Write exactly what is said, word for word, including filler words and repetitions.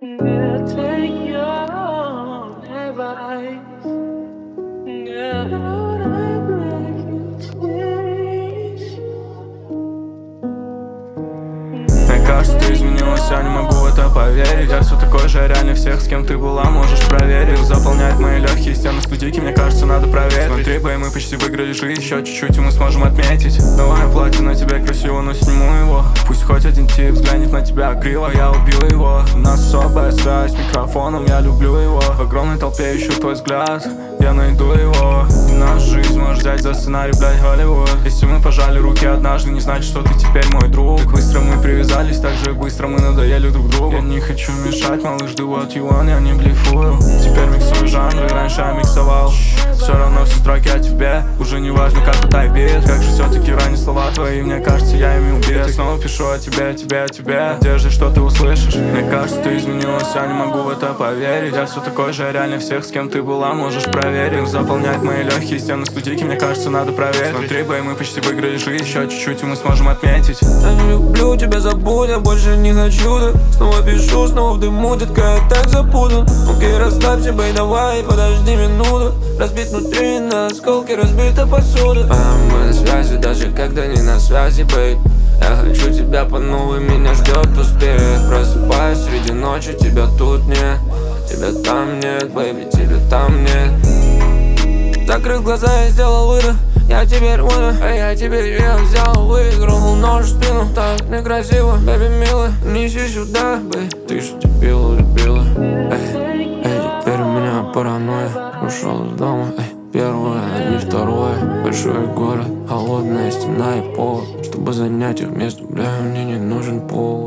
Yeah, take your advice. Yeah, Lord, I beg you, please. Мне кажется, ты изменилась, я не могу в это поверить. Я все такой же, реально всех, с кем ты была, можешь проверить. Заполняет мои легкие стены студийки, мне кажется, надо проверить. Смотри, бэй, мы почти выиграли жизнь, еще чуть-чуть и мы сможем отметить. Новое платье на тебе красиво, но сниму его. Пусть хоть один тип взглянет на тебя криво, я убью его. У нас особая связь с микрофоном, я люблю его. В огромной толпе ищу твой взгляд, я найду его. И нашу жизнь можешь взять за сценарий, блядь, Голливуд. Если мы пожали руки однажды, не значит, что ты теперь мой друг. Так быстро мы привязались, так же быстро мы надоели друг другу. Я не хочу мешать, малыш, do what you want, я не блефую. Теперь миксую жанры, раньше я миксовал. Все равно все строки о тебе, уже не важно, как тут айбит. Как же все-таки ранее слова твои, мне кажется, я ими убит. Я снова пишу о тебе, тебе, о тебе, надежде, что ты услышишь. Мне кажется, ты изменилась, я не могу в это поверить. Я все такой же, реально всех, с кем ты была, можешь проверить. Заполнять мои легкие стены студийки, мне кажется, надо проверить. Смотри, бэй, мы почти выиграли жизнь, еще чуть-чуть и мы сможем отметить. Я не люблю тебя, забудь, я больше не хочу, да. Снова пишу, снова в дыму, детка, я так запутан. Окей, расслабься, бэй, давай, подожди минуту. Разбит внутри на осколки, разбита посуда. А мы на связи, даже когда не на связи, бэй. Я хочу тебя по новой, меня ждет успех. Просыпаюсь среди ночи, тебя тут нет. Тебя там нет, бэйби, тебя там нет. Закрыл глаза и сделал выдох. Я теперь умер, а я теперь я взял, выиграл нож в спину. Так некрасиво, бэби, мило, неси сюда, бэй. Ты ж любила, любила. Эй, эй, теперь у меня паранойя. Ушел из дома, эй, первое, а не второе. Большой город, холодная стена и пол. Чтобы занять их место, бля, мне не нужен пол.